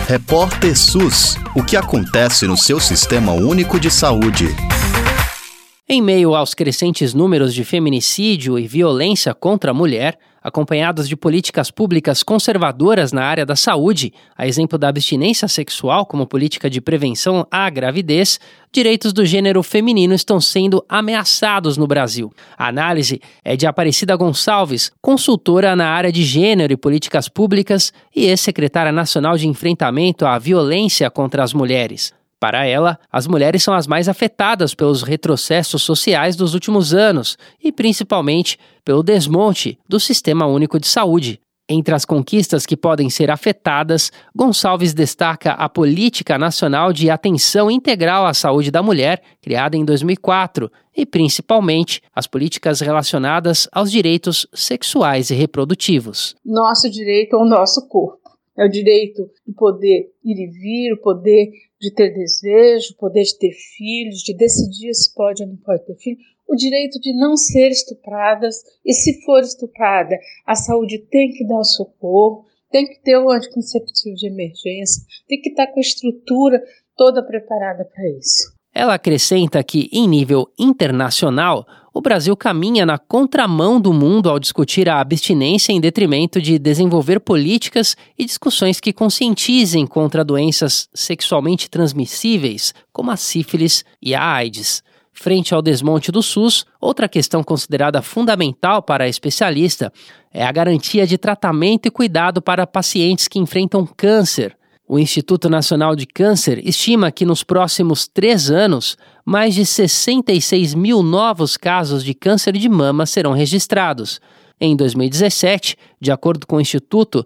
Repórter SUS. O que acontece no seu Sistema Único de Saúde? Em meio aos crescentes números de feminicídio e violência contra a mulher, acompanhados de políticas públicas conservadoras na área da saúde, a exemplo da abstinência sexual como política de prevenção à gravidez, direitos do gênero feminino estão sendo ameaçados no Brasil. A análise é de Aparecida Gonçalves, consultora na área de gênero e políticas públicas e ex-secretária nacional de enfrentamento à violência contra as mulheres. Para ela, as mulheres são as mais afetadas pelos retrocessos sociais dos últimos anos e, principalmente, pelo desmonte do Sistema Único de Saúde. Entre as conquistas que podem ser afetadas, Gonçalves destaca a Política Nacional de Atenção Integral à Saúde da Mulher, criada em 2004, e, principalmente, as políticas relacionadas aos direitos sexuais e reprodutivos. Nosso direito ao nosso corpo. É o direito de poder ir e vir, o poder de ter desejo, o poder de ter filhos, de decidir se pode ou não pode ter filho, o direito de não ser estupradas, e se for estuprada, a saúde tem que dar o socorro, tem que ter o anticonceptivo de emergência, tem que estar com a estrutura toda preparada para isso. Ela acrescenta que, em nível internacional, o Brasil caminha na contramão do mundo ao discutir a abstinência em detrimento de desenvolver políticas e discussões que conscientizem contra doenças sexualmente transmissíveis, como a sífilis e a AIDS. Frente ao desmonte do SUS, outra questão considerada fundamental para a especialista é a garantia de tratamento e cuidado para pacientes que enfrentam câncer. O Instituto Nacional de Câncer estima que nos próximos 3 anos, mais de 66 mil novos casos de câncer de mama serão registrados. Em 2017, de acordo com o Instituto,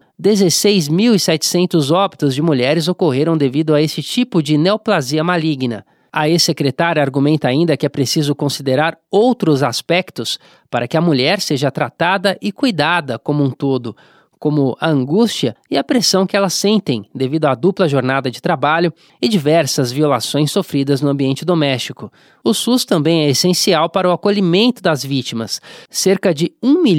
16.700 óbitos de mulheres ocorreram devido a esse tipo de neoplasia maligna. A ex-secretária argumenta ainda que é preciso considerar outros aspectos para que a mulher seja tratada e cuidada como um todo, como a angústia e a pressão que elas sentem devido à dupla jornada de trabalho e diversas violações sofridas no ambiente doméstico. O SUS também é essencial para o acolhimento das vítimas. Cerca de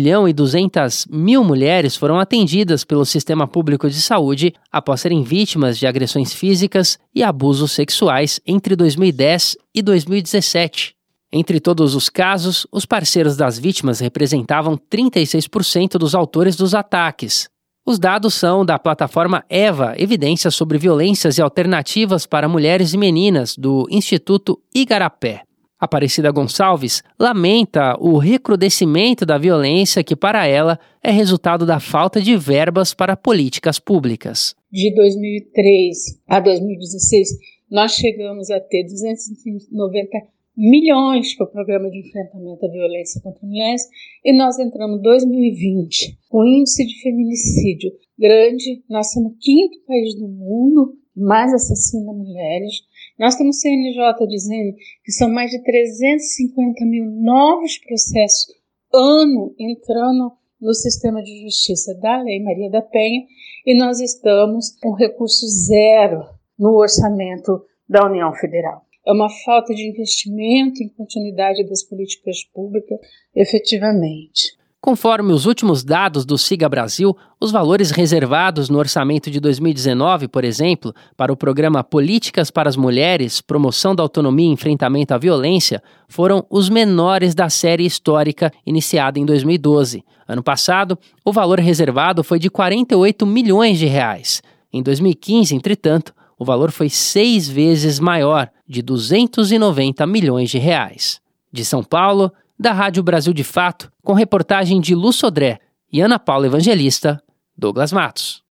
1.200.000 mulheres foram atendidas pelo Sistema Público de Saúde após serem vítimas de agressões físicas e abusos sexuais entre 2010 e 2017. Entre todos os casos, os parceiros das vítimas representavam 36% dos autores dos ataques. Os dados são da plataforma EVA, Evidências sobre Violências e Alternativas para Mulheres e Meninas, do Instituto Igarapé. Aparecida Gonçalves lamenta o recrudescimento da violência que, para ela, é resultado da falta de verbas para políticas públicas. De 2003 a 2016, nós chegamos a ter 290 milhões para o Programa de Enfrentamento à Violência contra Mulheres, e nós entramos em 2020 com índice de feminicídio grande. Nós somos o 5º país do mundo mais assassina mulheres. Nós temos o CNJ dizendo que são mais de 350 mil novos processos ano entrando no sistema de justiça da Lei Maria da Penha, e nós estamos com recurso zero no orçamento da União Federal. É uma falta de investimento em continuidade das políticas públicas, efetivamente. Conforme os últimos dados do Siga Brasil, os valores reservados no orçamento de 2019, por exemplo, para o programa Políticas para as Mulheres, Promoção da Autonomia e Enfrentamento à Violência, foram os menores da série histórica iniciada em 2012. Ano passado, o valor reservado foi de R$ 48 milhões. Em 2015, entretanto, o valor foi 6 vezes maior, de R$ 290 milhões. De São Paulo, da Rádio Brasil de Fato, com reportagem de Lu Sodré e Ana Paula Evangelista, Douglas Matos.